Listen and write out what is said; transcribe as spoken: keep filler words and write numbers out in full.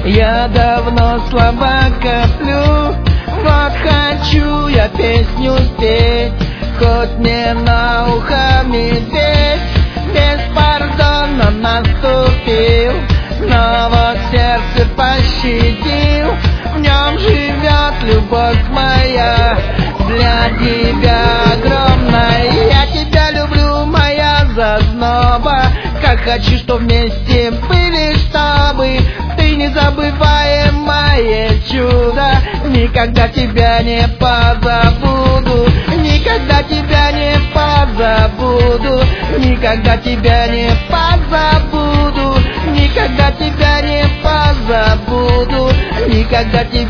Я давно слабо коплю, вот хочу я песню спеть, хоть мне на ухо медведь беспардонно наступил, но вот сердце пощадил, в нем живет любовь моя, для тебя огромная. Я тебя люблю, моя зазноба, как хочу, что вместе были, чтобы ты незабываемое чудо. Никогда тебя не позабуду, никогда тебя не позабуду, никогда тебя не позабуду, никогда тебя не позабуду, никогда тебя